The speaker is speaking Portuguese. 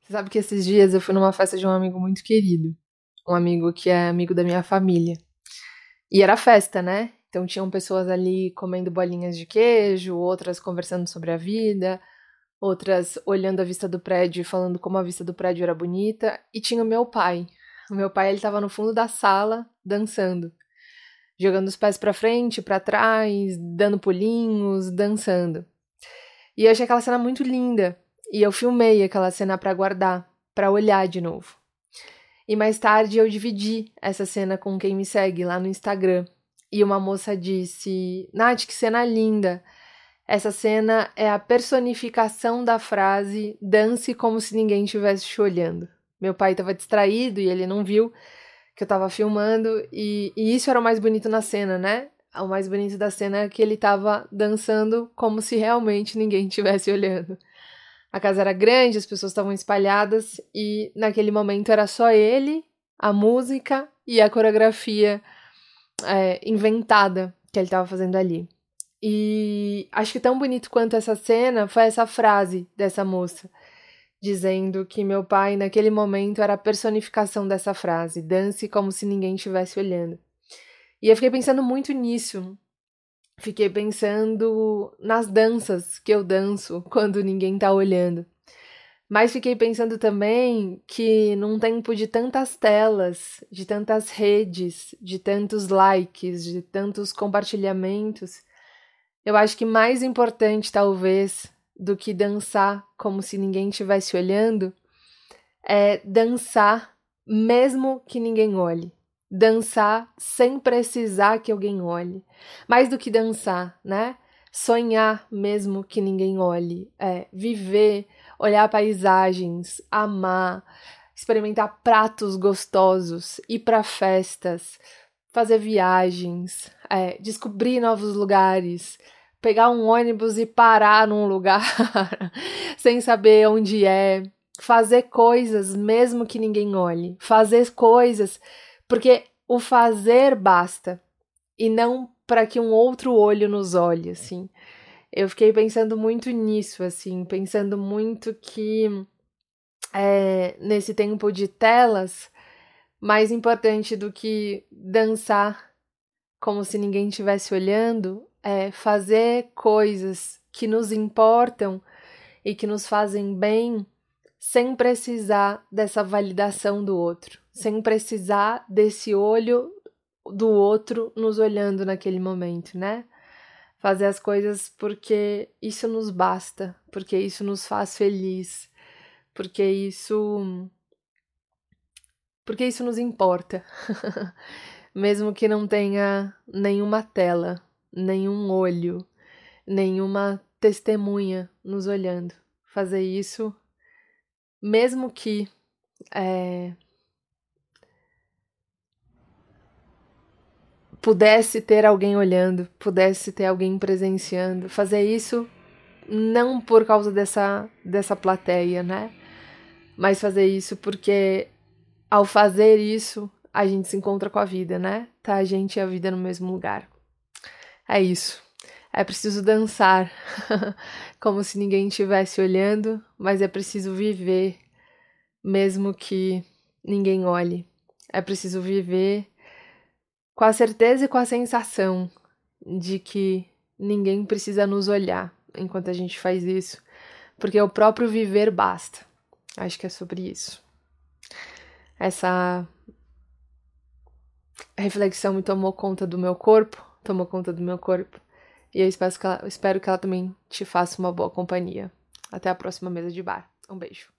Você sabe que esses dias eu fui numa festa de um amigo muito querido. Um amigo que é amigo da minha família. E era festa, né? Então tinham pessoas ali comendo bolinhas de queijo, outras conversando sobre a vida, outras olhando a vista do prédio e falando como a vista do prédio era bonita. E tinha o meu pai. O meu pai, ele tava no fundo da sala, dançando. Jogando os pés pra frente, pra trás, dando pulinhos, dançando. E eu achei aquela cena muito linda. E eu filmei aquela cena pra guardar, pra olhar de novo. E mais tarde eu dividi essa cena com quem me segue lá no Instagram. E uma moça disse: Nath, que cena linda! Essa cena é a personificação da frase dance como se ninguém estivesse te olhando. Meu pai estava distraído e ele não viu que eu estava filmando. E isso era o mais bonito na cena, né? O mais bonito da cena é que ele estava dançando como se realmente ninguém estivesse olhando. A casa era grande, as pessoas estavam espalhadas e naquele momento era só ele, a música e a coreografia inventada que ele estava fazendo ali. E acho que tão bonito quanto essa cena foi essa frase dessa moça, dizendo que meu pai naquele momento era a personificação dessa frase, dance como se ninguém estivesse olhando. E eu fiquei pensando muito nisso. Fiquei pensando nas danças que eu danço quando ninguém tá olhando. Mas fiquei pensando também que num tempo de tantas telas, de tantas redes, de tantos likes, de tantos compartilhamentos, eu acho que mais importante talvez do que dançar como se ninguém estivesse olhando é dançar mesmo que ninguém olhe. Dançar sem precisar que alguém olhe. Mais do que dançar, né? Sonhar mesmo que ninguém olhe. Viver, olhar paisagens, amar, experimentar pratos gostosos, ir para festas, fazer viagens, descobrir novos lugares, pegar um ônibus e parar num lugar sem saber onde é, fazer coisas mesmo que ninguém olhe, fazer coisas porque o fazer basta e não para que um outro olho nos olhe, assim. Eu fiquei pensando muito nisso, assim, pensando muito que nesse tempo de telas, mais importante do que dançar como se ninguém estivesse olhando é fazer coisas que nos importam e que nos fazem bem sem precisar dessa validação do outro, sem precisar desse olho do outro nos olhando naquele momento, né? Fazer as coisas porque isso nos basta, porque isso nos faz feliz, porque isso nos importa. Mesmo que não tenha nenhuma tela, nenhum olho, nenhuma testemunha nos olhando. Fazer isso, mesmo que pudesse ter alguém olhando, pudesse ter alguém presenciando. Fazer isso não por causa dessa plateia, né? Mas fazer isso porque ao fazer isso, a gente se encontra com a vida, né? Tá a gente e a vida no mesmo lugar. É isso. É preciso dançar como se ninguém estivesse olhando, mas é preciso viver mesmo que ninguém olhe. É preciso viver com a certeza e com a sensação de que ninguém precisa nos olhar enquanto a gente faz isso, porque o próprio viver basta. Acho que é sobre isso. Essa reflexão me tomou conta do meu corpo, e eu espero que ela também te faça uma boa companhia. Até a próxima mesa de bar. Um beijo.